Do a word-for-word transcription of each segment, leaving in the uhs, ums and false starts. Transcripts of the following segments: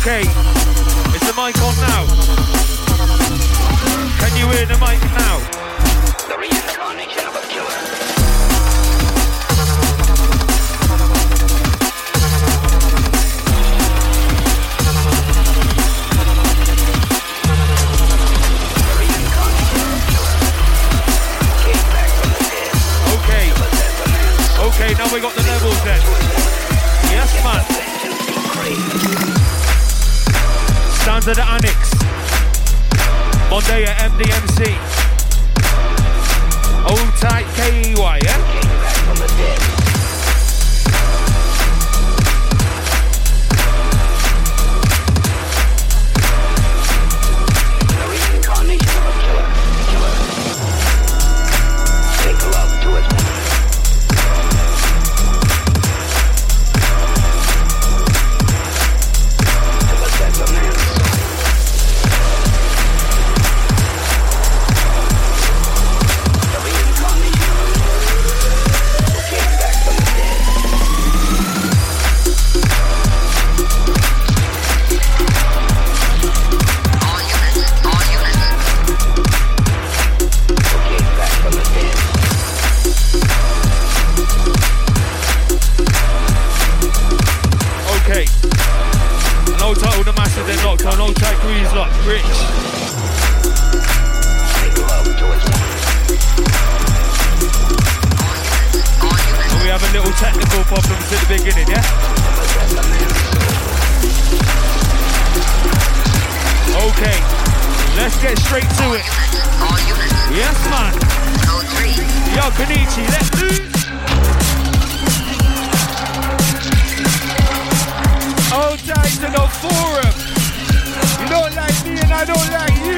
Okay, is the mic on now? Can you hear the mic now? The reincarnation of a killer. Okay, okay, now we got the levels then. Yes, man. Sounds of the Annex. Monday at M D M C. Old tight K E Y, yeah? The reincarnation of a killer. Killer. Take love to his woman. To possess a man's soul. The reincarnation who came back from the dead. All units, all units. Who came back from the dead. Okay. An old title, the master then locked on. Old tight Grease locked. Rich. Take love to his woman. All units. And we have a little technical problems at the beginning, yeah? To possess a man's soul. Okay. Let's get straight to it. All units. Yes, man. Code three. Yo, Kenichi, let's do. Old tight to the forum. You don't like me and I don't like you.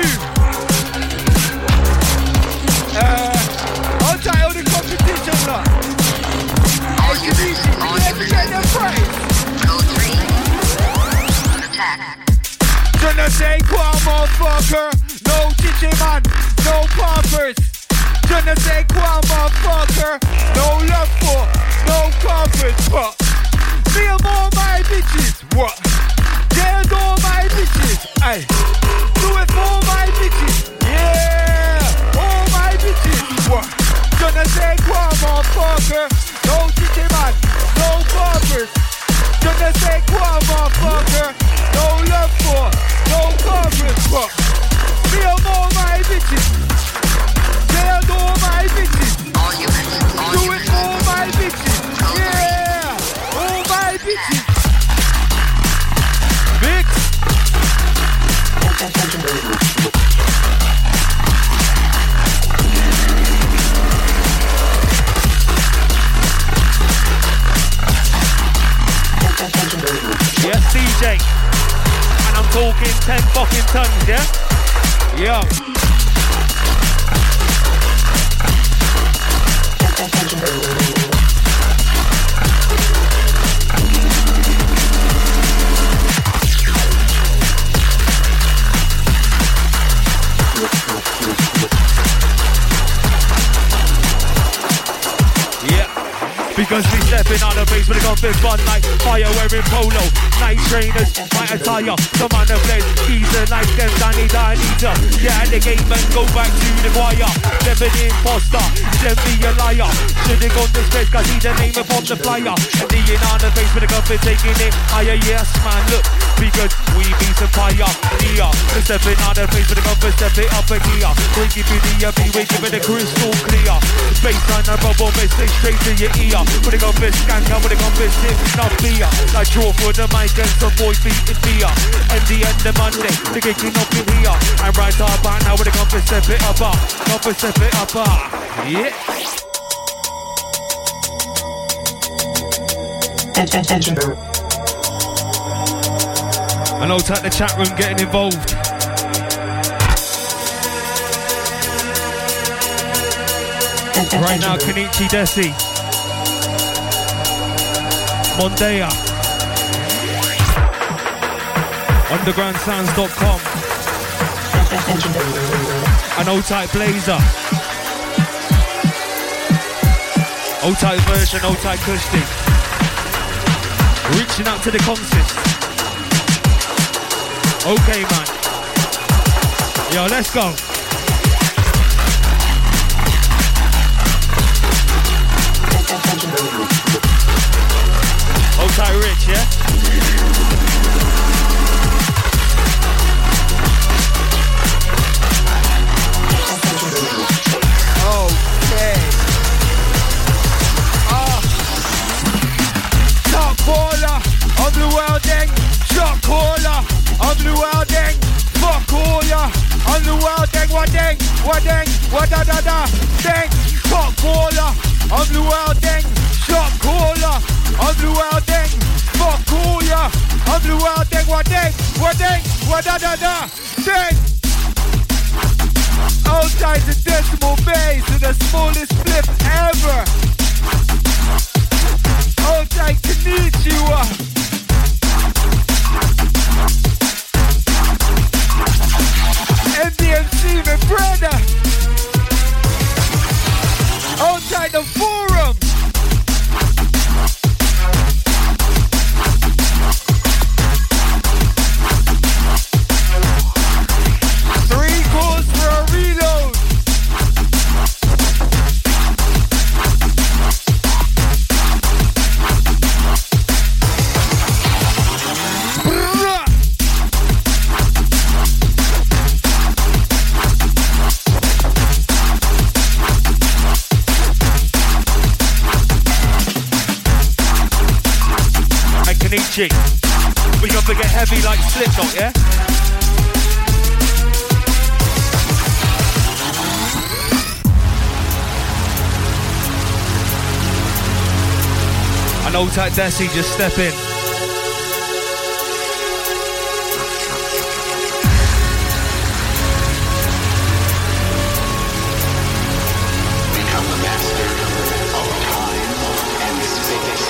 Uh, old tight on the competition, look. All Hey, units. Kenichi, All let's units. get the price. Code three. Attack. Gonna say quoi, motherfucker? No teaching, man. No poppers. Gonna say quoi, motherfucker? No love for, no comfort, but me and all my bitches. What? Yeah, and all my bitches. Ay, do it for my bitches. Yeah, all my bitches. What? Gonna say quoi, motherfucker? No teaching, man. No poppers. Gonna say quoi, motherfucker? No love for, no comfort, but me and all my bitches. Yeah, and all my bitches. All units. All Do it units. for all my bitches. Yeah, all my bitches. Mix. Yes, D J. And I'm talking ten fucking tons, yeah? Yeah. Yeah. Because we stepping on the base with a gun big fun like fire wearing polo. Night trainers, my attire, some on the blend. Geezer like them, Danny Danita. Get out the game and go back to the choir. Never the imposter, then be a liar. Should've gone to space cause he's the name upon the flyer. And the in on the base with a gun big taking it higher. Yes man, look, because we be some fire. Yeah, we're stepping on the base with a gun big, step it up a gear. We give you the B, we give it a crystal clear. Space on the bubble, message straight to your ear. With a gun big skanker, with a gun big tip, not beer. Like draw for the mic and some boy beating beer. And the end of Monday, the kicking up in here. And right up back now with a gun big, step it up, up, up and step it up, up. Yeah. I know take the chat room getting involved. Right now, Kenichi Desi, Mondea, underground sounds dot com, and O-Type Blazer, O-Type version, O-Type Kushti, reaching out to the consist. Okay, man. Yo, let's go. Hold tight, Rich, yeah? Okay. Ah. Top caller of the world, dang. Shot caller of the world, dang. Fuck all ya. On the world, dang. What dang? What dang? What da da da? Dang. Top caller of the world, dang. Shot caller of the world, dang. Fuck all ya. Of the world, dang. What dang? What dang? What da da da? Dang. Outside the decimal base to the smallest flip ever. Outside Konnichiwa. M D M C, my brother. Outside the forum. Three calls for a reload. We gonna get heavy like Slipknot, yeah? I know Tat Desi, just step in. Become the master of time and space.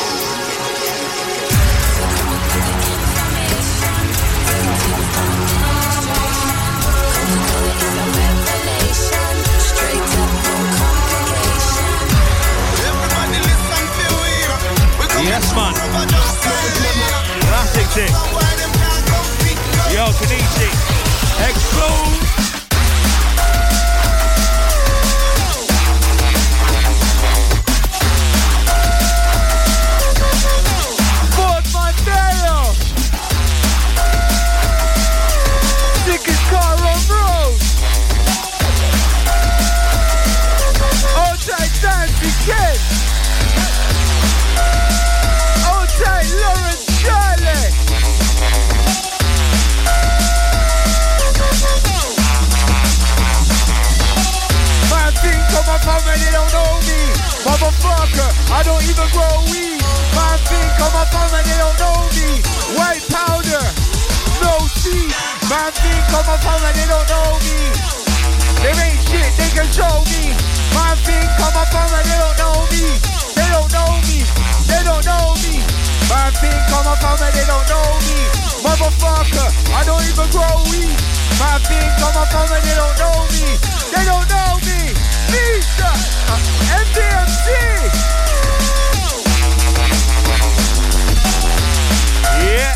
Yes, man. Classic thing. Yo, Kenichi. Explode. Fort Mondeo. Sickest car on road. Outside Dancy Kid. Outside Lawrence Charlie. Man think come up on me, they don't know me. Motherfucker, I don't even grow weed. Man think come up on me, they don't know me. White powder, no seed. Man think come up on me, they don't know me. They ain't shit, they can show me. Man think come up on me, they don't know me. They don't know me, they don't know me. Man think come up on me, they don't know me. Motherfucker, I don't even grow weed. Man think come up on me, they don't know me. They don't know me. Lisa, uh, M D M C. Yeah.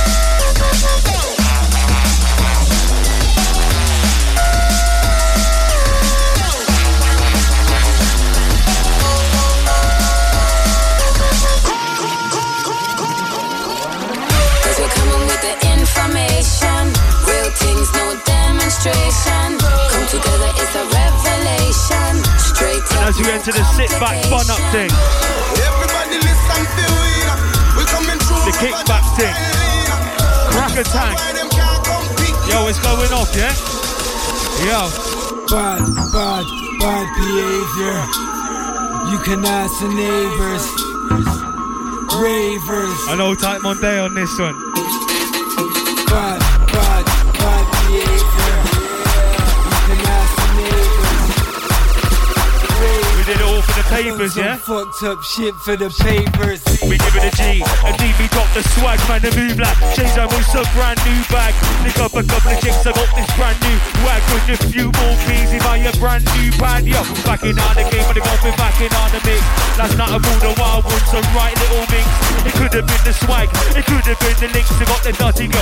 Real things, no demonstration. Come together, it's a revelation. Straight up. As you enter the sit back fun up thing. Everybody listen to it. We coming through The kickback thing. Crack a tank. Yo, it's going off, yeah? Yo. Bad, bad, bad behavior. You can ask the neighbors. Ravers. I know Type Monday on this one. Bad, bad, bad behavior. You can ask the neighbors. Ravers. We did it all for the papers, Some yeah? fucked up shit for the papers. We give it a G, a D V got the swag, man, the move like change I want a brand new bag. Pick up a couple of chicks, I got this brand new wag with a few more P's in my brand new band. Yo, back in on the game, but they got me back in on the mix. Last night I bought the wild ones, a right little mix. It could have been the swag, it could have been the links, I got the dirty go. Grind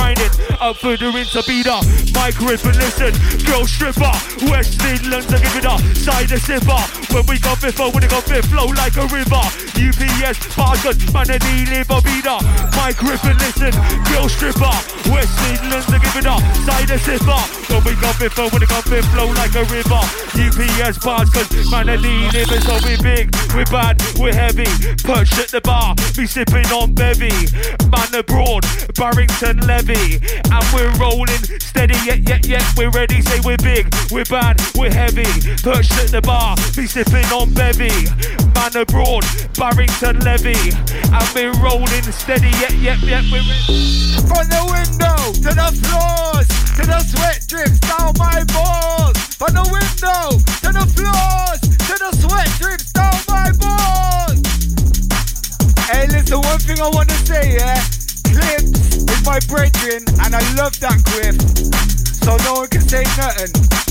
grinding, up for the rinse, a beater. Mike rip and listen, girl stripper. West Midlands, I give it up, side a sipper. When we got before, when it got fit, flow like a river. U P S, Bargain, man, and he live a beater. Mike rip and listen, girl stripper. West Midlands, I give it up, side a sipper. When we got before, when it got fit, flow like a river. U P S, Bargain, man, and he live it. So we big, we're bad, we're heavy. Perched at the bar, be sipping on bevy. Man abroad, Barrington Levy. And we're rolling steady, yet, yet, yet. We're ready, say we're big, we're bad, we're heavy. Perched at the bar, be sipping on bevy. Man abroad, Barrington Levy. And we're rolling steady, yet, yet, yet. We're ready. From the window to the floors, to the sweat drips down my balls. From the window to the floors, to the sweat drips down my balls. Hey, listen, one thing I want to say, yeah? Clips is my brethren, and I love that grip, so no one can say nothing.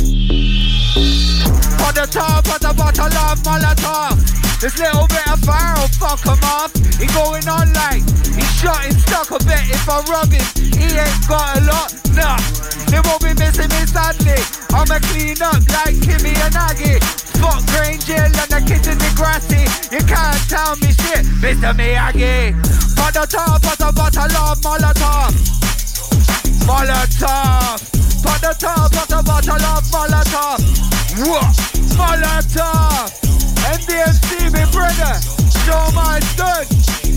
On the top of the bottle of Molotov, this little bit of fire will fuck him off. He going on like he's shot in stock. I bet if I rub him, he ain't got a lot. Nah, they won't be missing me sadly. I'ma clean up like Kimmy and Aggie. Fuck Green Jill and the kids in the grassy. You can't tell me shit, Mister Miyagi. On the top of the bottle of Molotov, Molotov. On the top of the bottle of Molotov. What? Molotov. M D M C, my brother. Show my son.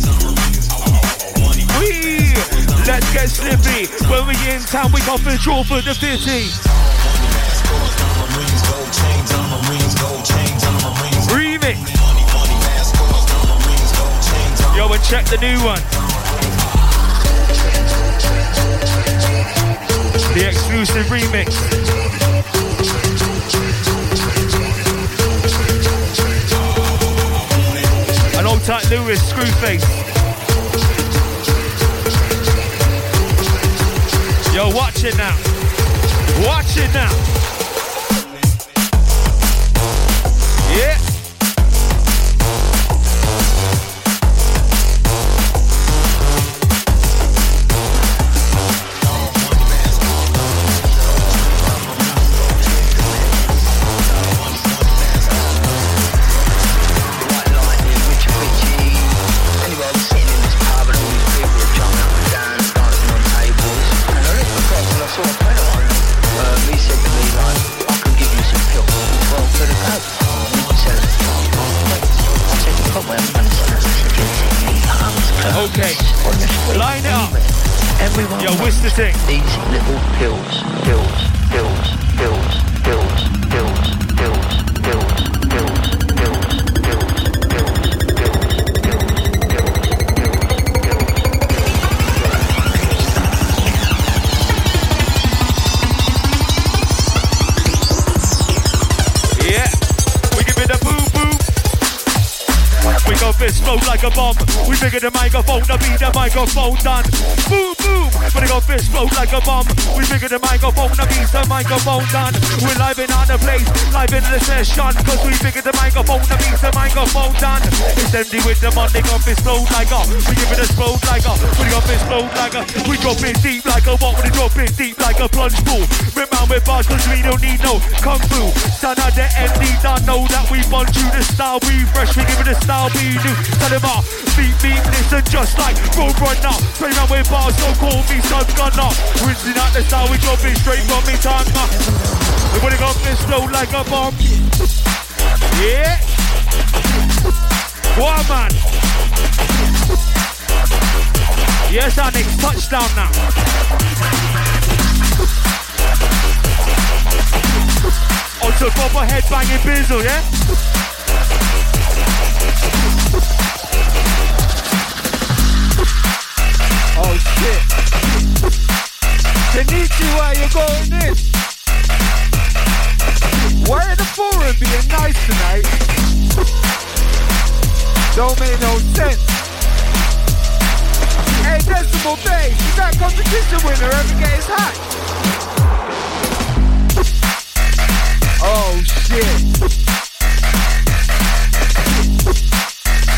We let's get slippy. When we in town, we got control for the city. Remix. Yo, and check the new one. The exclusive remix. An old tight Lewis, Screwface. Yo, watch it now. Watch it now. Yeah. Okay, line it up. Everyone Yo, what's the thing? These little pills, pills, pills, pills, pills, pills, pills, pills, pills, pills, pills, Yeah, we give it a boom boom. We go fist flow like a bomb. We figure the microphone to be the microphone done. Boom, boom. We go fist flow like a bomb. We figure the microphone to be the microphone done. We're live in on the place, live in the session. Cause we figure the microphone to be the microphone done. It's empty with the money, got fist flow like a. We give it a explode like a. We got fist flow like a. We drop it deep like a what? We drop it deep like a plunge pool. Remember with bars cause we don't need no kung fu. Son of the M D don't know that we want you the style. We fresh, we give it a style. We do. Tell them all, beat, beat, listen just like road runner. Spray around with bars, don't call me son gunner. Rinsing out the style, we drop it straight from me tongue. We wanna go this slow like a bomb. Yeah. One man. Yes, our next touchdown now. On to proper headbanging bizzle, yeah? Oh shit. Kenichi, where you going in? Why are the forum being nice tonight? Don't make no sense. Hey, Decimal Bass, is that competition winner ever get his hat? Oh shit.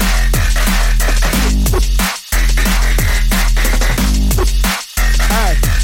Hey.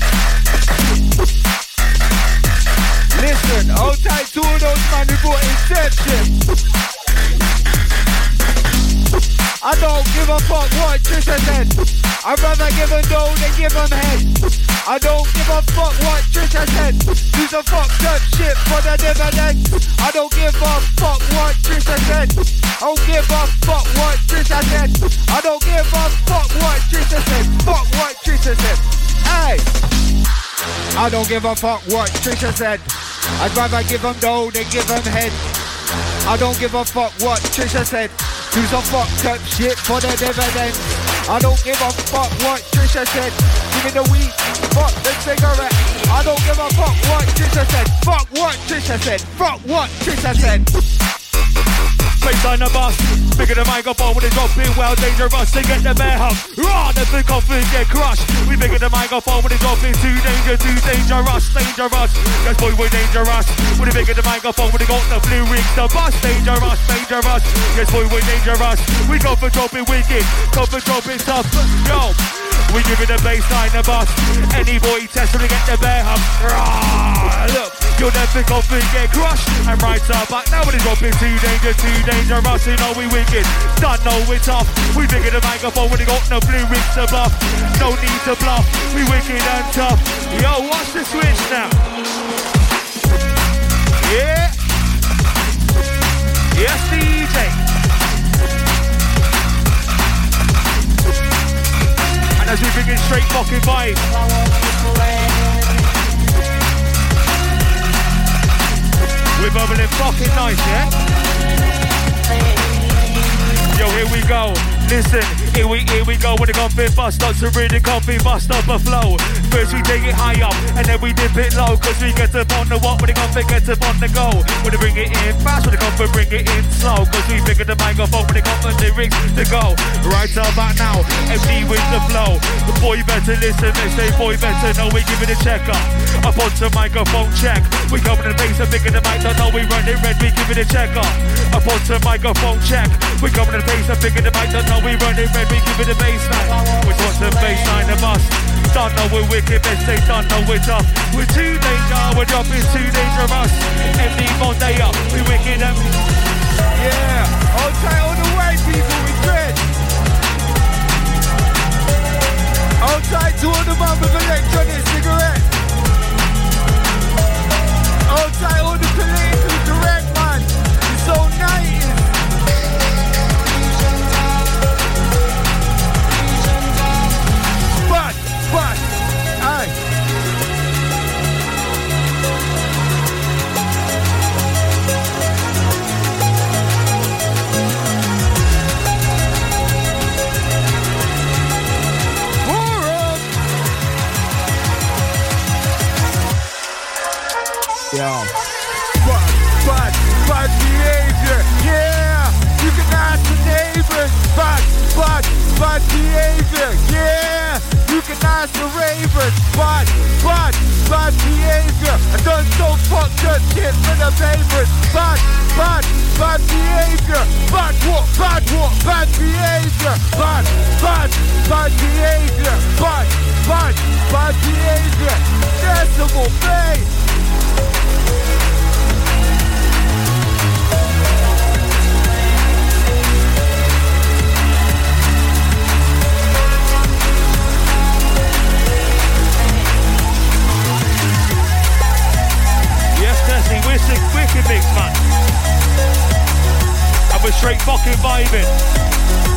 Trisha said. I'd rather give them dough than give them head. I don't give a fuck what Trisha said. Do some fucked up shit for the dividend. I don't give a fuck what Trisha said. I don't give a fuck what Trisha said. I don't give a fuck what Trisha said. Fuck what Trisha said. Hey, I don't give a fuck what Trisha said. I'd rather give them dough than give them head. I don't give a fuck what Trisha said. Do some fucked up shit for the dividend. I don't give a fuck what Trisha said. Give me the weed, fuck the cigarette. I don't give a fuck what Trisha said. Fuck what Trisha said. Fuck what Trisha said. Face on the bus, bigger the microphone when it's dropping, well dangerous to get the bear hug. Raw, the big coffin get crushed. We bigger the microphone when it's dropping, too danger, too dangerous, dangerous. Yes boy, we're dangerous. When they bigger the microphone when they got the blue rings, the bus, dangerous, dangerous. Yes boy, we're dangerous. We go for dropping wicked, go for dropping stuff. Yo, we give it a baseline the bus. Any boy test when they get the bear hug. Raw, look, you'll never coffin get crushed. And right up, but now when it's dropping, too danger, too dangerous. Dangerous, you know we wicked. Don't know we're tough. We bigger the microphone when they got no blue rings to bluff. No need to bluff. We wicked and tough. Yo, watch the switch now. Yeah. Yes, D J. And as we bring in straight fucking vibe. We're bubbling fucking nice, yeah? Yo, here we go. Listen, here we here we go. When the coffee bust starts to really coffee bust up a flow. First we take it high up and then we dip it low. Cause we get up on the what when the coffee gets up on the go. When they bring it in fast, when the coffee bring it in slow. Cause we pick up the microphone when they got the lyrics to go. Right about now, M D with the flow. The boy better listen, they say boy better know we give it a check up. Up onto microphone check. We come in the bass and pick up the mic, don't know we run it red, we give it a check up. Up onto microphone check. We come in the bass and pick up the mic, don't know we run it red, we give it a baseline. We want the baseline of us. Don't know we're wicked, best they don't know we're tough. We're too danger, we're dropping too dangerous. M D Monday up, we wicked and yeah, all tight all the way, people, we dread. All tight to all the man with electronic cigarette. All tight all the politically correct man. It's so nineties. But, but, aye. Yo. Bad, bad, bad behavior. Yeah, you can ask the neighbors. Bad, bad, bad behavior. Yeah, you can ask the ravers. Bad, bad, bad behavior. I done so fucked up shit for the papers. Bad, bad, bad behavior. Bad what, bad what, bad behavior. Bad, bad, bad behavior. Bad, bad, bad behavior. Decimal bass. Yes, Tessie, we're sick, wicked mix, man. And we're straight fucking vibing.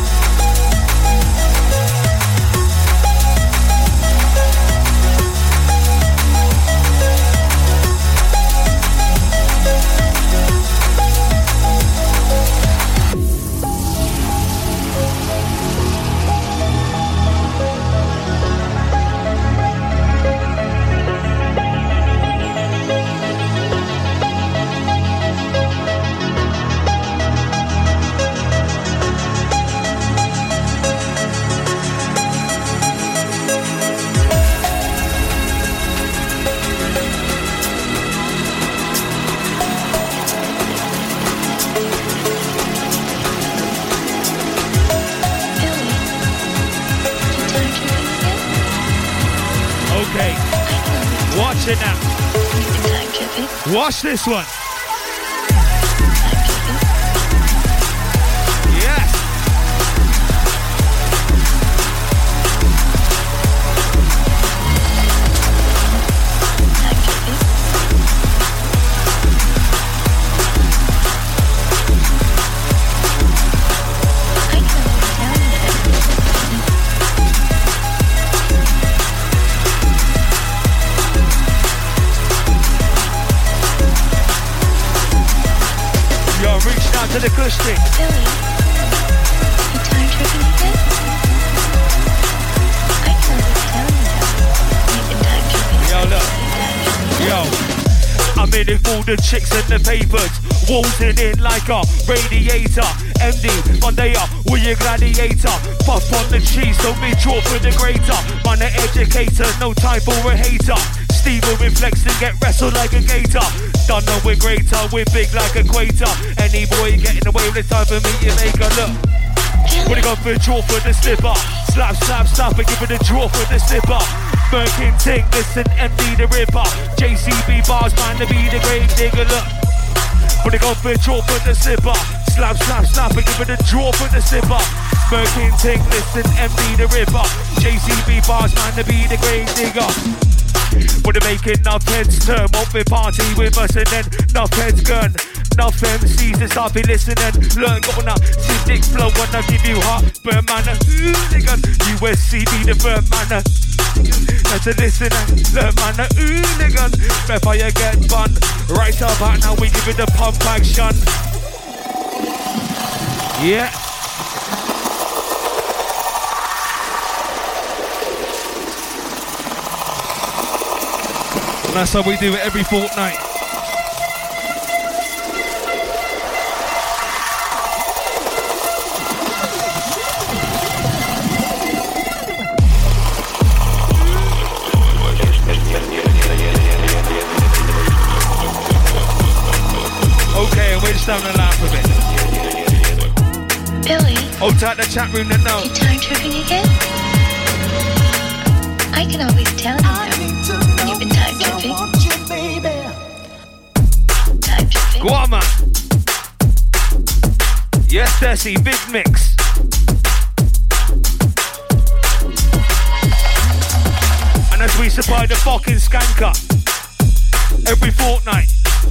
Watch it now. Watch this one. Yes. to the acoustic. Billy, you time tripping again? I can always tell you that. You've been time tripping. Yo, look. Yo. I'm in it for the chicks and the papers. Waltzing in like a radiator. M D, Monday up, we a gladiator. Puff on the cheese, so me draw for the greater. Man an educator, no time for a hater. Steve will reflex and get wrestled like a gator. Don't know we're greater, we're big like a equator. Any boy getting away with the time for me, you make a look. When they go for a draw for the slipper. Slap, slap, slap and give it a draw for the slipper. Birkin Ting, listen, M D the Ripper. J C B bars, man, to be the great nigga, look. When they go for a draw for the slipper. Slap, slap, slap and give it a draw for the slipper. Birkin Ting, listen, M D the Ripper. J C B bars, man, to be the great nigga. When they making enough heads turn, won't be party with us and then enough heads gun. Enough M Cs to start be listening. Learn gonna see dick flow when I give you heart burn manner. Hooligan, U S C be the burn manner. Now to listen and learn manner. Hooligan, before you get fun. Right about now we give it the pump action. Yeah. And that's how we do it every fortnight. Okay, we're just having a laugh a bit. Billy. Oh, type the chat room to know. You time tripping again? I can always tell you that. You've been time tripping. Time tripping. Go on, man. Yes, Desi, big mix. And as we supply the fucking skanker every fortnight.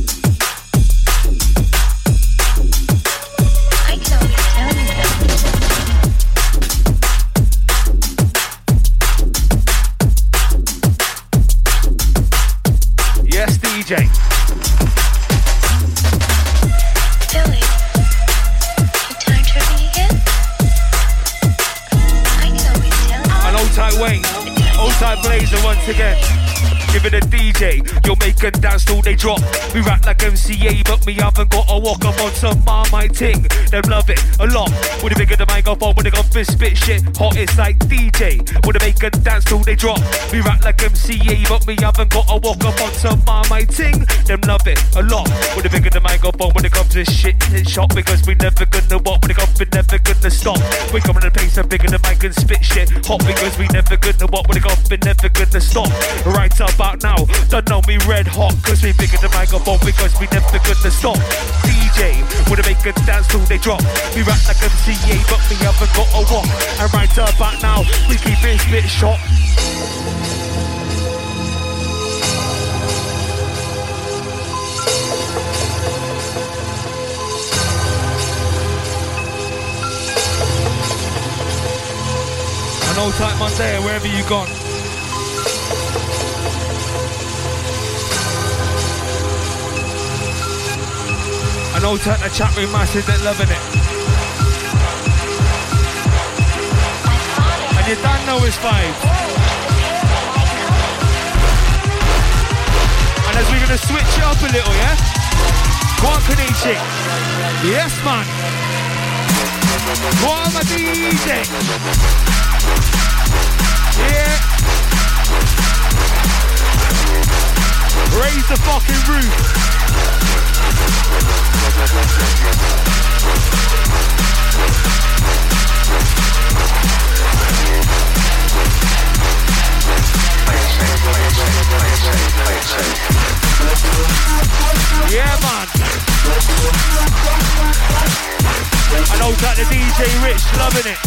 I can always tell you that. Yes, D J. Billy, you time tripping again? I can always tell you. And old tight Wayne, old tight Blazer once again. Give it a D J, you'll make them dance till they drop. We rap like M C A, but me haven't got a walk. I'm on some Marmite ting, them love it a lot. With the bigger the microphone, when they got fist spit shit hot, it's like D J. When they make them dance till they drop. We rap like M C A, but me haven't got a walk. I'm on some Marmite ting, them love it a lot. With the bigger the microphone, when it comes to shit, it's shot. Because we never gonna walk, when it comes, we never gonna stop. We come in the place and bigger the mic and spit shit hot. Because we never gonna walk, when it comes, we never gonna stop. Right up about now, don't know me red hot, cause we bigger the microphone, because we never gonna stop. D J, wanna make us dance till they drop. We rap like M C A, but we haven't got a walk. And right about now, we keep it spit shot. An old tight Monday, wherever you gone. And old tight the chat room masses that loving it. And you don't know it's five. And as we're gonna switch it up a little, yeah? Go on, Kanichi. Yes, man. Go on, my D J. Yeah. Raise the fucking roof. Yeah, man. I know that the D J Rich loving it.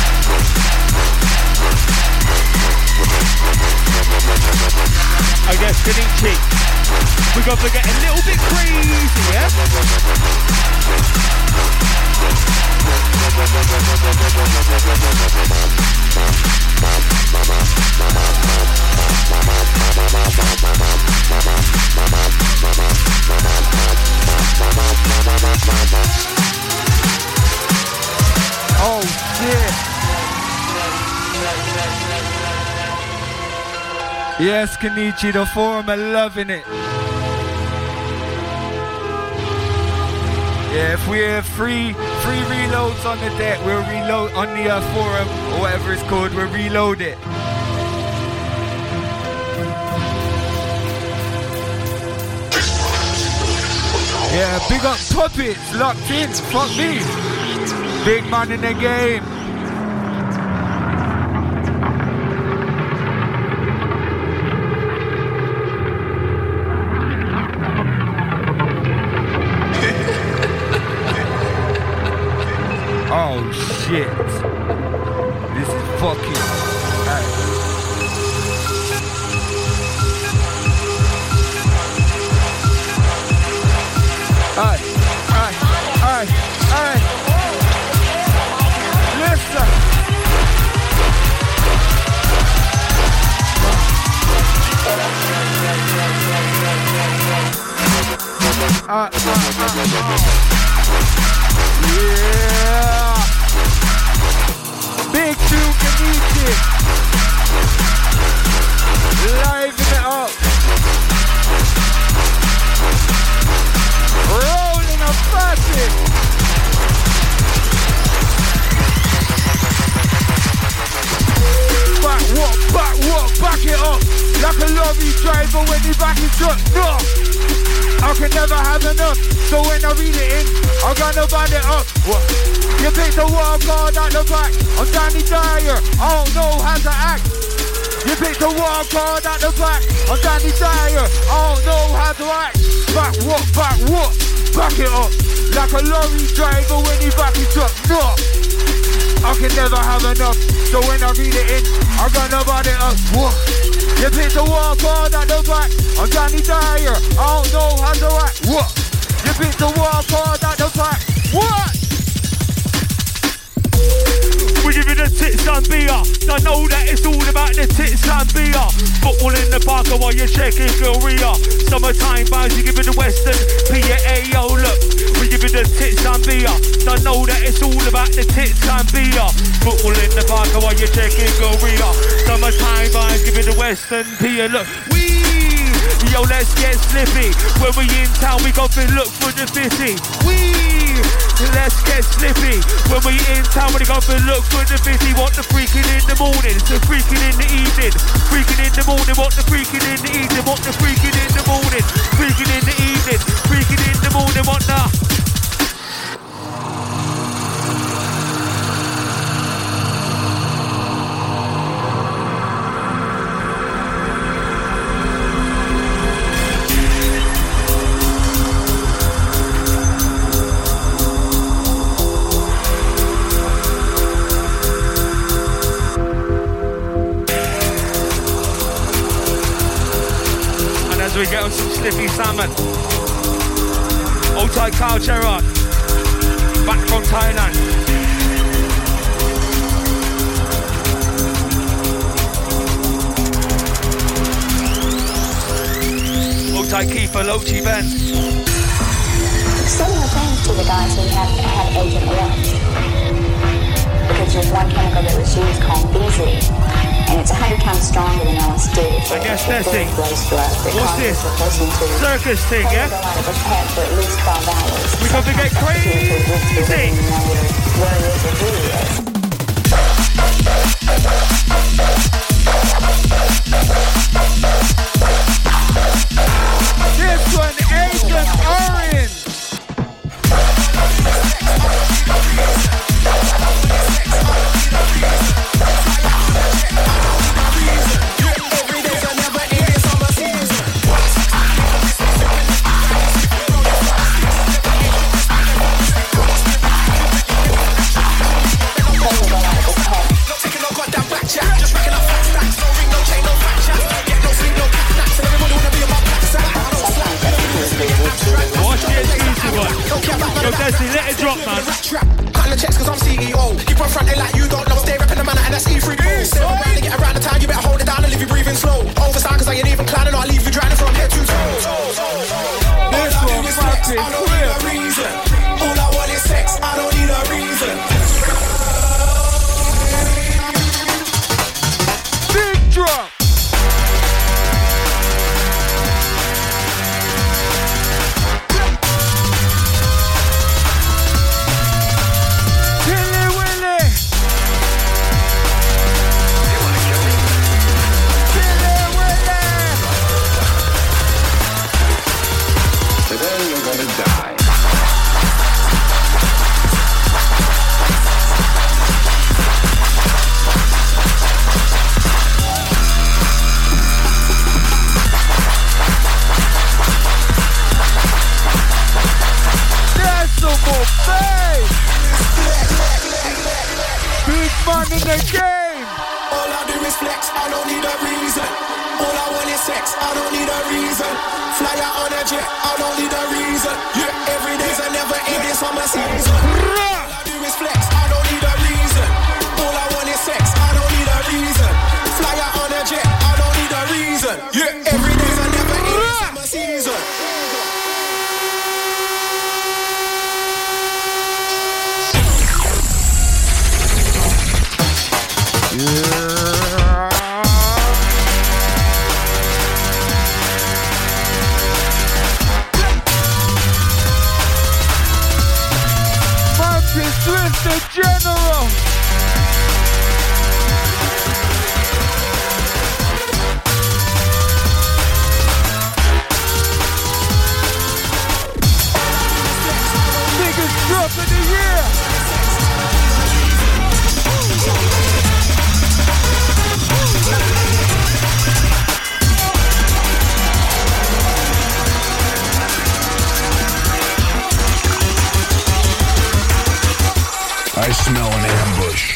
I guess Kenichi. We're gonna get a little bit crazy, yeah? Oh shit. Yes, Kenichi, the forum are loving it. Yeah, if we have free free reloads on the deck, we'll reload on the uh, forum or whatever it's called, we'll reload it. Yeah, big up Puppets, locked in, fuck me. Big man in the game. Oh shit. This is fucking... Alright, alright, alright, alright. Listen. Uh, uh, uh, uh. Yeah. Big tune Kenichi. Liven it up. Rolling a facet. Back walk, back walk, back it up. Like a lorry driver when he back his truck. No, I can never have enough. So when I read it in, I'm gonna band it up. What? You pick the wall guard at the back. I'm Danny Dyer, I don't know how to act. You pick the wall guard at the back. I'm Danny Dyer, I don't know how to act. Back walk, back walk, back it up. Like a lorry driver when he back his truck. No, I can never have enough. So when I read it in, I'm gonna band it up. What? You pick the wall guard at the back. I'm Danny Dyer, I don't know how to act. What? You pick the wall guard at the back. What? We give you the tits and beer. I know that it's all about the tits and beer. Football in the park while you're checking Korea. Summertime vibes, you give it the Western P A O. Look, we give you the tits and beer. I know that it's all about the tits and beer. Football in the park while you're checking Korea. Summertime vibes, give it the Western P A. Look, we. Yo, let's get slippy. When we in town, we go and look for the fifty. We let's get slippy. When we in town, we go and look for the fifty. Want the freaking in the morning, it's the freaking in the evening. Freaking in the morning, want the freaking in the evening. Want the freaking in the morning, freaking in the evening. Freaking in the morning, want the. We get on some slippy salmon. Old tight Carl Gerard, back from Thailand. Old tight Keeper Lochi Ben. Similar things to the guys who had, had Agent Orange. Because there's one chemical that was used called B Z. And it's a hundred times stronger than L S D. So I guess that's it. What's this? Circus thing, yeah? For at least twelve hours. We got to get crazy. Where it is or who it is. This one, Agent Orange. man in the game. All I do is flex, I don't need a reason. All I want is sex, I don't need a reason. Fly out on a jet, I don't need a reason. Yeah, every day's a never ending summer season. All I do is flex, I don't need a reason. All I want is sex, I don't need a reason. Fly out on a jet, I don't need a reason. Yeah, every day's a never ending summer season. Mantis Twist the General. Biggest drop of the year. I smell an ambush.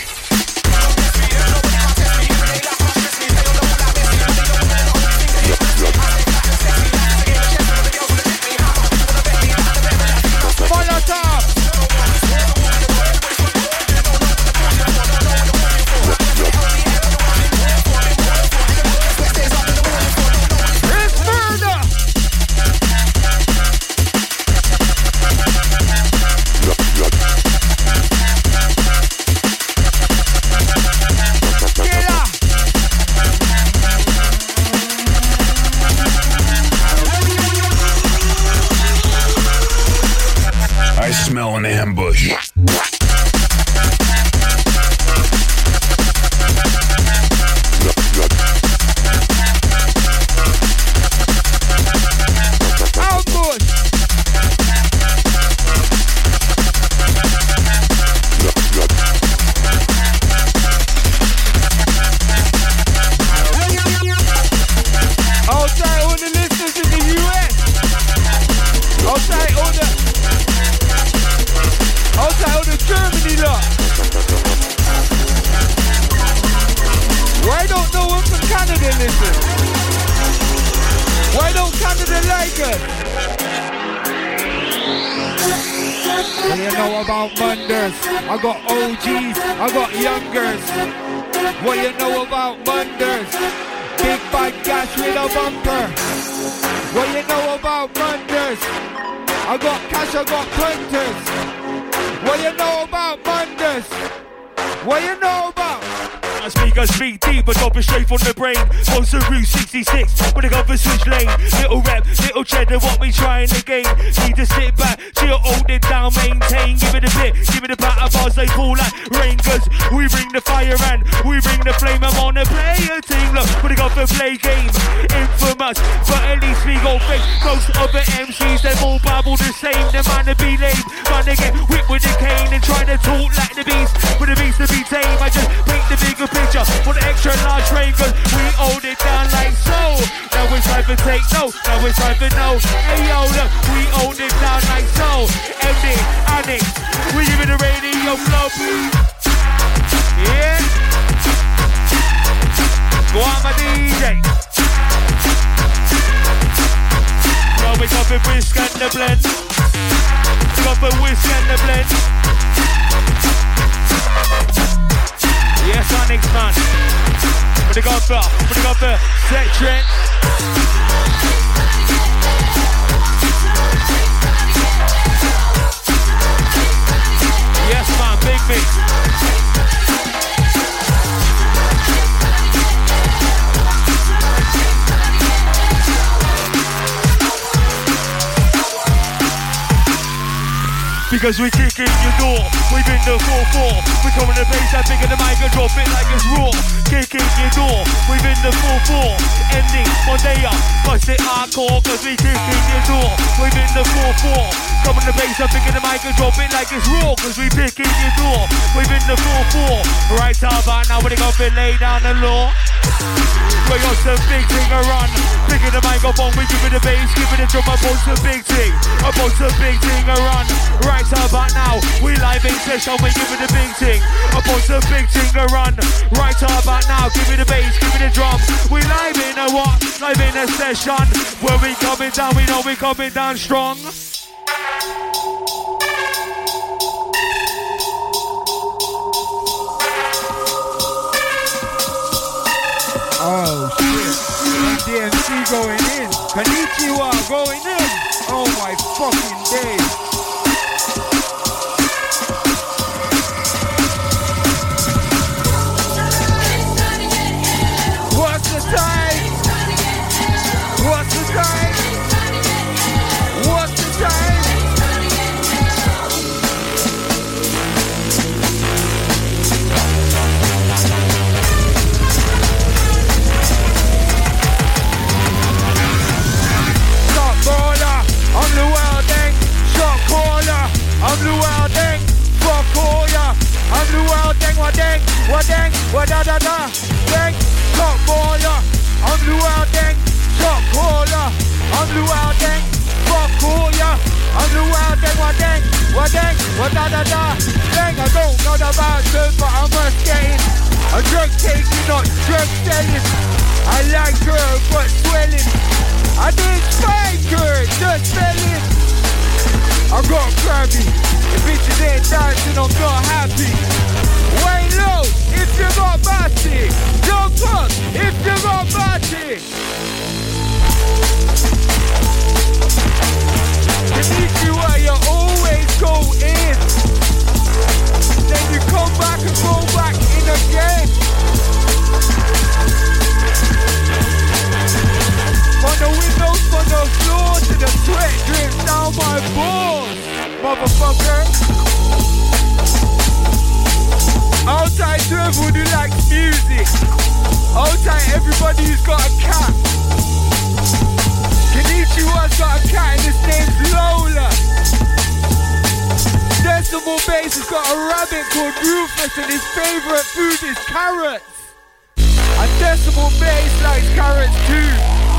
Molotov. It's murder. Killer. I smell an ambush. Ambush. Outside all the listeners in the U S. Outside all the Outside all the Germany lot. Why don't no one from Canada listen? Why don't Canada like us? What do you know about Munders? I got O Gs, I got youngers. What you know about Munders? Big bad gas with a bumper. What you know about Munders? I got cash, I got punters. What you know about Munders? What you know about? I speak, I speak deep, but drop it straight from the brain. Goes to Route sixty-six, but I got the switch lane. Little rep, little cheddar, what we trying again. Need to sit back, chill, hold it down, maintain. Give it a bit, give it a pat of bars, they fall like rain. Cause we bring the fire and we bring the flame. I'm on the player team, look, but I got the play game. Infamous, but at least we go fake. Most other M Cs, they all babble the same. The man to be lame, man to get whipped with the cane and try to talk like the beast. For the beast to be tame, I just paint the bigger picture for the extra large rain, cause we hold it down like so. Now it's time for take no, now it's time for no. Hey yo, look, we hold it down like so. M D, Annex, we give it a radio flow. Yeah. Go on my D J. Now we got the whisk and the blend. Got the whisk and the blend. Yes, Annex man. But they got the, but they got the set trend. Yes, man, big mix. Because we kick in your door, we've been the four four. We come in the bass, I pick in the mic and drop it like it's raw. Kick in your door, we've been the four four. Ending one day up, bust it hardcore. Cause we kick in your door, we've been the four four. Come in the bass, I pick in the mic and drop it like it's raw. Cause we pick in your door, we've been the four four. Right about now, we got to lay down the law. We got some big thing to run. Bigger the microphone, we give it the bass, give it the drum, I bought some big thing. I bought some big thing to run. Right about now, we live in session, we give it the big thing. I bought some big thing to run. Right about now, give it the bass, give it the drum. We live in a what? Live in a session. Where we coming down, we know we coming down strong. Oh shit, D M C going in, Konnichiwa going in, oh my fucking days. What's the time? What's the time? What's the time? I'm the wild dang, shot caller. I'm the wild dang, fuck all ya. I'm the wild dang, what dang, what dang, what da da da. Dang, shot caller. I'm the wild dang, shot caller. I'm the wild dang, fuck all ya. I'm the wild dang, what dang, what dang, what da da da. Dang, I don't know the bastard, but I'm a skating. A drug taking, not drug selling. I like her, but swelling. I didn't spike her, just fell in. I got crabby. If bitches ain't dancing, I'm not happy. Way low, if you got batty. Jump up, if you got batty. The need you where you always go in. Then you come back and go back in again. From the windows, from the floor to the sweat drips down my balls, motherfucker. Outside to everyone who likes music. Outside everybody who's got a cat. Konnichiwa's got a cat and his name's Lola. Decimal Bass has got a rabbit called Rufus and his favourite food is carrots. And Decimal Bass likes carrots too.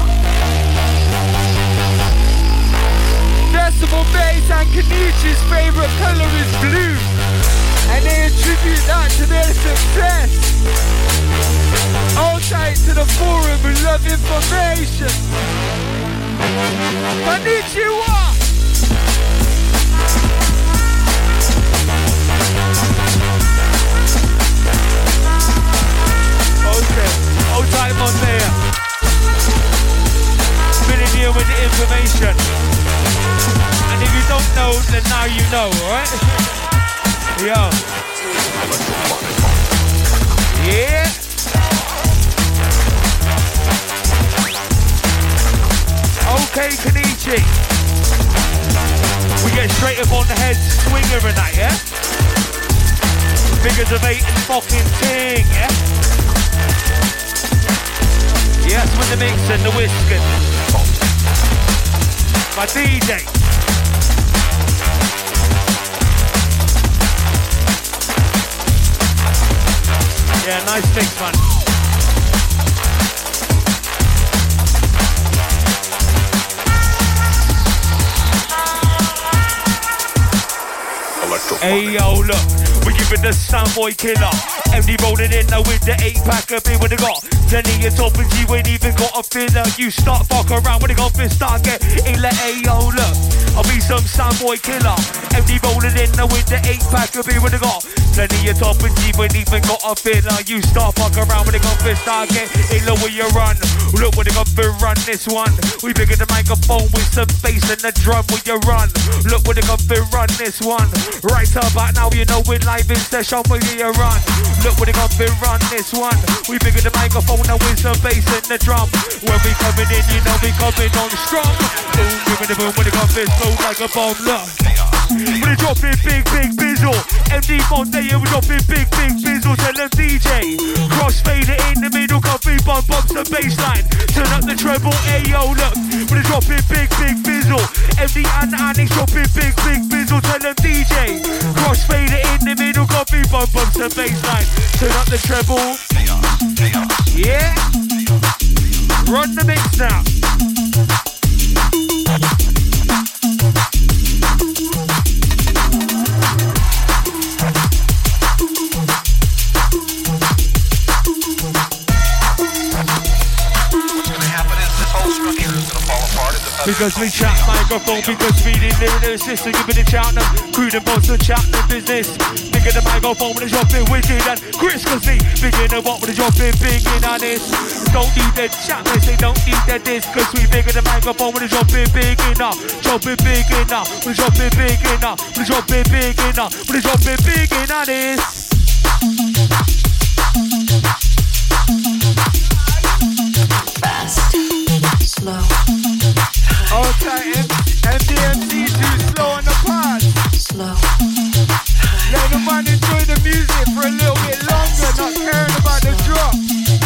Decimal Bass and Kenichi's favourite colour is blue. And they attribute that to their success. Outside to the forum who love information. Konnichiwa! Okay, hold time on there. Been in here with the information. And if you don't know, then now you know, alright? Yo. Yeah. Okay, Kenichi. We get straight up on the head swinger and that, yeah? Figures of eight and fucking ting, yeah? Yes, with the mix and the whiskers. My D J. Yeah, nice mix, man. Hey yo, look, we give it the Soundboy killer. M D rolling in now with the eight pack of beer when they got plenty of top and G ain't even got a filler. You start fuck around when they got this start get in like hey yo, look, I'll be some Soundboy killer. M D rolling in now with the eight pack of beer when they got plenty of top and G ain't even got a filler. You start fuck around when they got this start get in low where you run. Look when they got to run this one. We bigger the microphone with some bass and the drum when you run. Look when they got to run this one. Right about now, you know we're live in session where you run. Look when they got to run this one. We bigger the microphone now with some bass and the drum. When we coming in, you know we coming on strong. Boom, giving the boom when they got this flow like a bomb. Look. When they dropping big, big bizzle. M D Monday, yeah, we dropping big, big bizzle. Tell them D J. Crossfader in the middle, coffee bump, bump the bassline. Turn up the treble, ayo, look. When they dropping big, big bizzle. M D and Annie's dropping big, big bizzle. Tell them D J. Crossfader in the middle, coffee bump, bump the bassline. Turn up the treble. Yeah? Run the mix now. Because we chat microphone, because we didn't live in the system, giving the chat them, crude and boss and chat them business. Bigger the microphone when it's dropping wicked and Chris cause me bigger than what when it's dropping big in on this. Don't need the chat, they say don't need the disc, cause we bigger the microphone when it's dropping big enough, dropping big enough, when it's dropping big enough, when it's dropping big enough, when it's dropping big in on this. Fast, slow. Okay, M D M C too slow on the parts. Slow. Let the man enjoy the music for a little bit longer, not caring about the drop.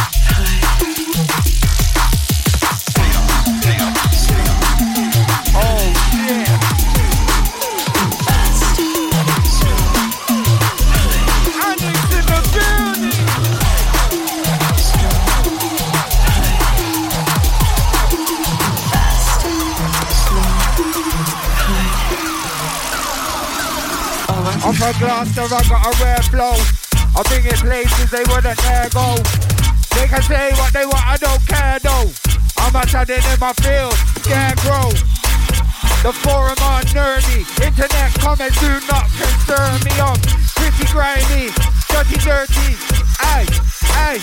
Oh shit. Annie's in the building. Off a glass, I got a rare flow. I bring it places they wouldn't dare go. They can say what they want, I don't care though. I'm a talent in my field, scarecrow. The forum are nerdy, internet comments do not concern me. I'm pretty grimy, dirty dirty, aye, aye.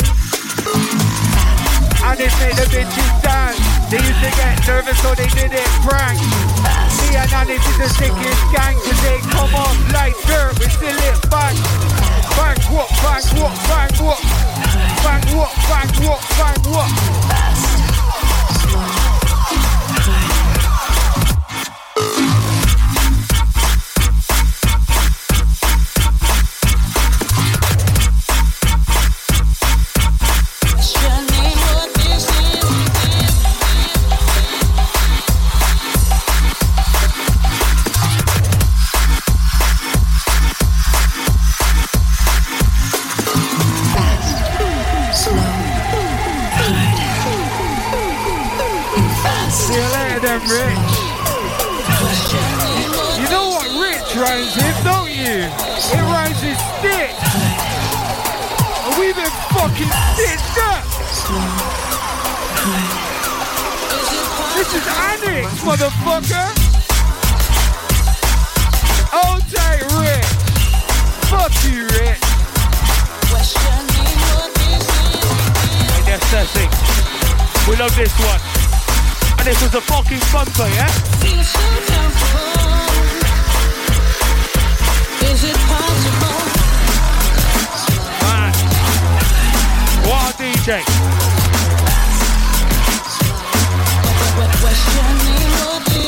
And it made the bitches dance. They used to get nervous so they did it prank. Me and Annie is the sickest gang, cause they come off like dirt, we still it bang. Bang whoop, bang whoop, bang whoop. Bang whoop, bang whoop, bang whoop. Rich. You know what rich rhymes with, don't you? It rhymes with stick. And we've been fucking stitched up. This is Annex, motherfucker. Hold tight, Rich. Fuck you, Rich. Hey, that's that thing. We love this one. And this was a fucking bumper, yeah? Feels so comfortable. Is it possible? Man. What a D J. Questioning what it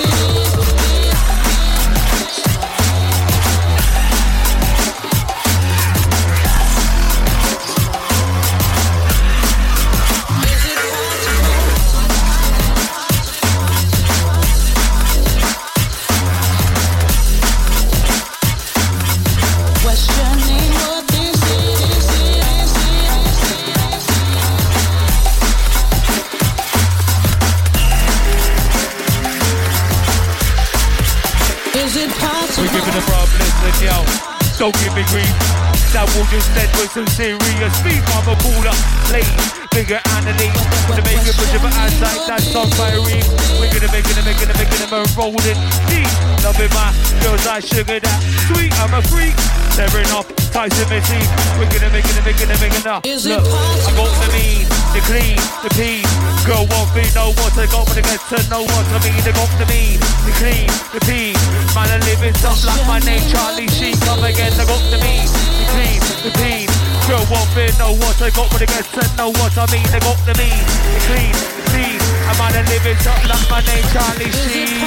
We're giving a problem, listen, yo. Don't give me grief. That will just said with some serious beef. I'm a baller, late, bigger Anthony. To make it push up outside, that's on my reef. We're gonna make it, make it, make it, and rolling deep. Loving my girls like sugar, that sweet. I'm a freak. Tearing off Tyson Missy. We're gonna make it, make it, make it up. Look, I got the mean, the clean, the peas. Girl won't be know what I got when I get to know what I mean. They got the mean, the clean, the peas. Man, I live in stuff like my name, Charlie Sheen. Come again, I got the mean, the clean, the peas. Girl won't be know what I got when I get to know what I mean. They got the mean, the clean, the peas. I'm on a living stuff like my name, Charlie Sheen.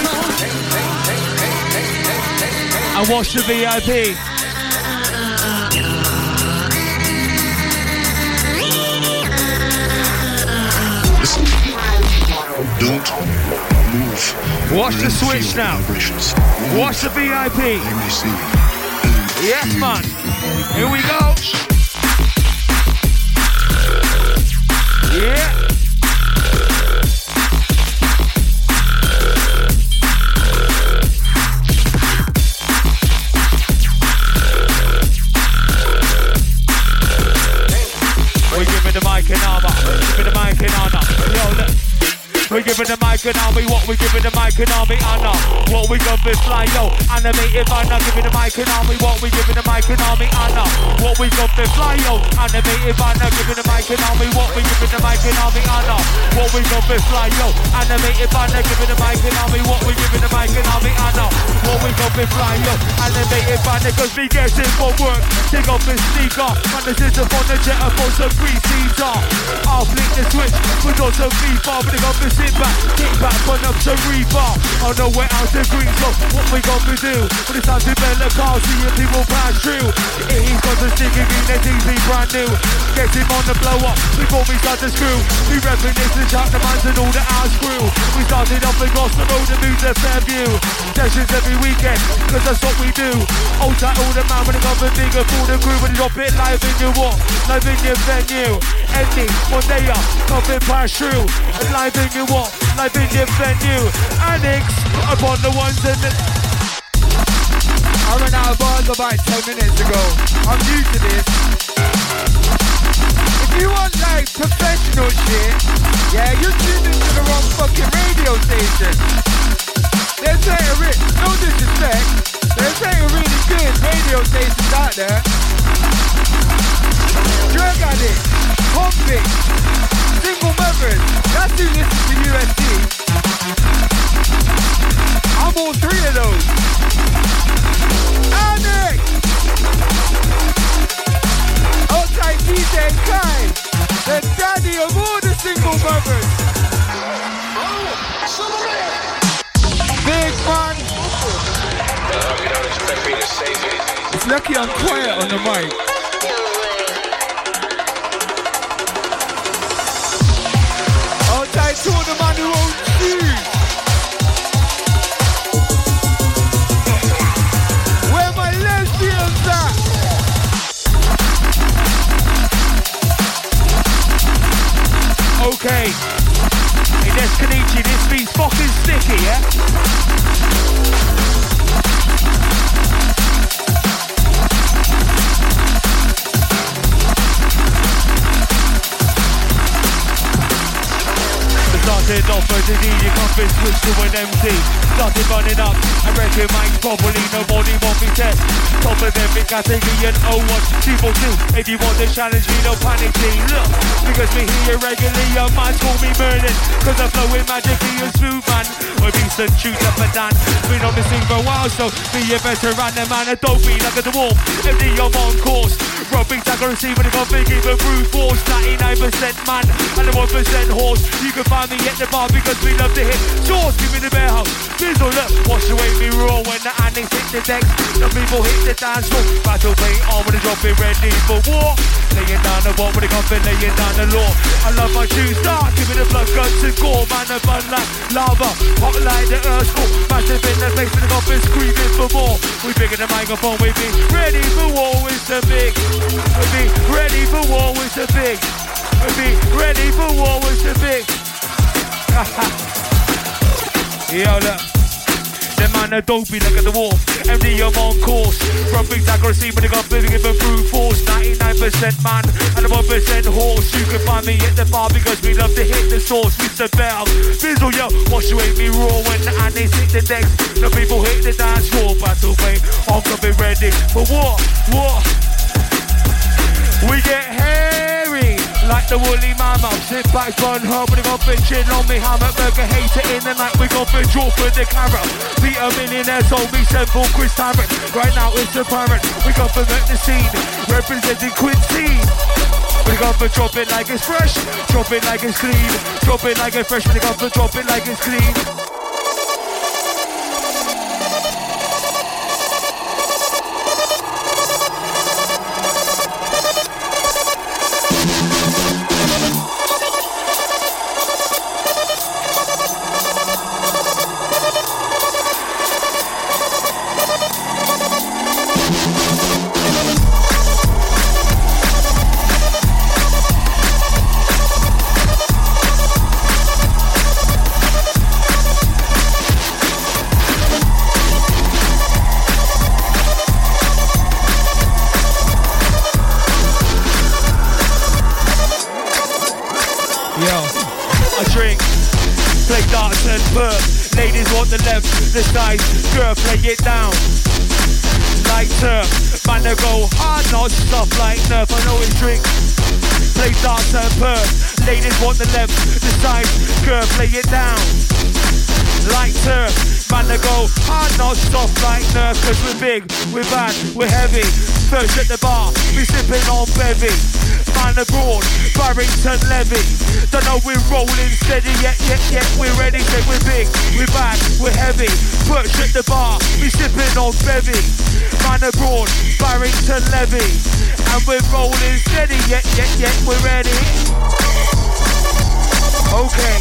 I watch the V I P. Don't move. Watch the switch now. Watch the V I P. Yes, man. Here we go. mic in armor, give the mic in honor. Yo, look. We giving the mic an army, what we giving the mic an army honor. What we gon' be fly, yo, animated banner. Giving the mic an army, what we giving the mic an army honor. What we gon' be fly, yo, animated banner. Giving the mic an army, what we giving the mic an army honor. What we gon' be fly, yo, animated banner. Giving the mic an army, what we giving the mic an army honor. What we gon' be fly, yo, animated banner. Cause we getting for work, take off his sneaker. Man, this is upon the jet, upon some free seater. I'll flick the switch, put on some FIFA, but they gon' be sit back, kick back, run up to Reaper. On the way out to Green, so what we gonna do? When it's time to bend the car, see your people pass through. He's got the sticky green, they're easy, brand new. Get him on the blow up, before we start to screw. We reppin' this and shout the mans and all the house crew. We started off in Gloucester Road and moved to Fairview. Sessions every weekend, cause that's what we do. Old tight, all the man when it comes to bigger for the crew. When you drop it live in your what? Live in your venue. Ending, one day up, coming pass through. And live in your what? Live in your venue. Annex upon the ones and the... I ran out of bars about ten minutes ago. I'm new to this. If you want like professional shit, yeah, you're tuning to the wrong fucking radio station. There's plenty of re- no disrespect, there's plenty of really good radio stations out there. Drug addict, convict, single mothers, that's who listens to U S D. I'm all three of those. Annex! Outside D J Kai, the daddy of all the single mothers. Big man! Uh, you don't expect me to save it. It's lucky I'm quiet on the mic. Outside to the man who owns shoes. Where my lesbians at? Okay. Hey, there's Kenichi, this beat's fucking sticky, yeah? Started off as a D J, can't switch to an M C. Started running up, I reckon mine's probably nobody want me test. Top of every category and oh one, people two. If you want to challenge me, no panic, team. Look, because me here regularly, your man call me Merlin. Cause I flow in magically and smooth, man. We're decent, shoot up and down. Been on the scene for a while, so be a veteran, and man, and don't be like a dwarf. M D, I'm on course. Robbing accuracy when it got big, even brute force. ninety-nine percent man, and a one percent horse. You can find me at the bar because we love to hit shorts. Give me the bear house, fizzle up. Watch the way we roll when the annex hit the decks. The people hit the dance floor. Battle play on when the drop it ready for war. Laying down the wall when it comes in, laying down the law. I love my shoes, start giving the blood guts and gore. Man, a bun like lava, hot like the earth core. Massive in the face when the coffin screaming for more. We bigger the microphone, we be ready for war. It's the big. We be ready for war. It's the big. We be ready for war. It's the big. Yo, look. The man a dopey, look at the wall. M D, I'm on course. From big accuracy, but they got big even brute force. ninety-nine percent man and a one percent horse. You can find me at the bar because we love to hit the source. Mister Bell, Bizzle, yo, watch you hate me raw when the annex hit the decks. The people hit the dance floor. Battle play, I'm gonna be ready for war, war. We get hairy like the woolly mammoth. Sit back, bun her, but they got bitchin' on me. Hammer burger hater in the night. We got the draw for the carrot. Beat a millionaire, told me simple Chris Tarrant. Right now it's apparent. We got to make the scene, representing Quincy. We got to drop it like it's fresh, drop it like it's clean, drop it like it's fresh. We got to drop it like it's clean. Yo, I drink, play darts and burp. Ladies want the left, the side, girl play it down. Like turf, man I go hard, not stuff like nerf. I know it's drink, play darts and burp. Ladies want the left, the side, girl play it down. Like turf, man I go hard, not soft like nerf. Cause we're big, we're bad, we're heavy. First at the bar, we sipping on bevy. Man abroad, Barrington Levy. Don't know we're rolling steady yet, yet, yet. We're ready, say we're big, we're bad, we're heavy. Perch at the bar, we sipping on bevy. Man abroad, Barrington Levy. And we're rolling steady yet, yet, yet. We're ready. Okay.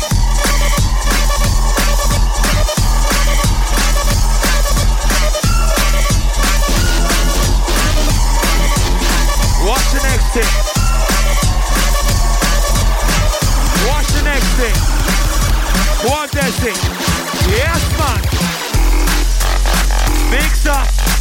What's the next thing? What's the next thing? What's that thing? Yes, man. Mixer.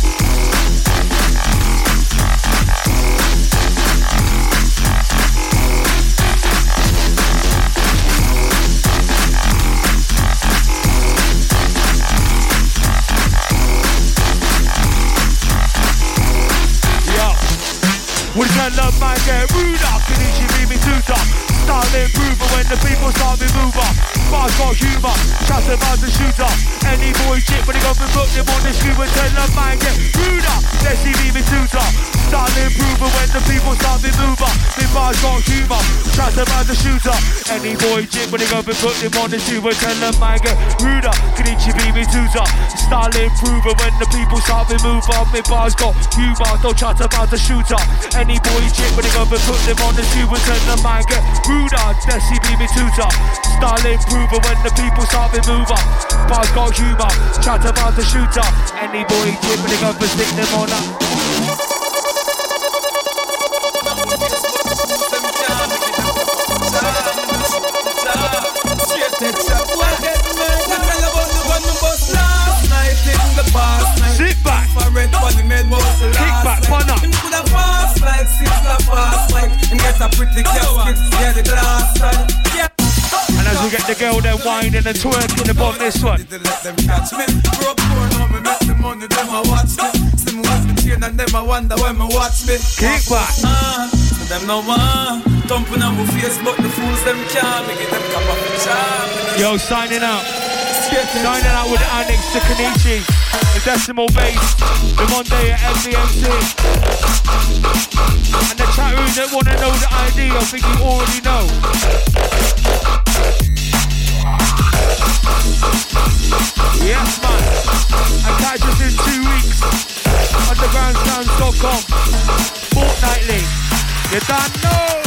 We can love man get rude up, can each be me too tough. Start improver when the people start me move up. Bars got humour, chat about the shooter. Any boy shit when they go and put them on the scuba. Tell love man get rude up, let's see me too tough. Start improver when the people start me move up. Me bars got humour, chat about the shooter. Any boy shit when they go and put them on the scuba. Tell love man get rude up, can each be me too tough. Start improver when the people start me move up. Me bars got humour, don't chat about the shooter. Any boy chick when they go and put them on the tube and turn the man get ruder. Desi be me tutor. Style improver when the people start me move up. Bars got humour, chat about the shooter. Any boy chick when they go and stick them on up. Sit back, kick back, fun up. Like sister fast, like and get a pretty casket, yeah the glass side. Yeah. And as we get the girl then whining and twerking upon this one. Let them catch me. Broke porn on me, make the money, them a watch me. Slim watch me chain and them a wonder when me watch me. Kick back. Uh, them no one thumping on my face, but the fools them can't make it them cap up the charm. Yo, signing out. Signing out with Annex to Kenichi. The Decimal Bass, the Monday at M B M C. And the chat room that wanna know the I D, I think you already know. Yes man, and catch us in two weeks. underground sounds dot com. Fortnightly. You don't know.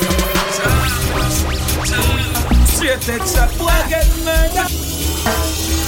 Straight headshot, boy get murdered.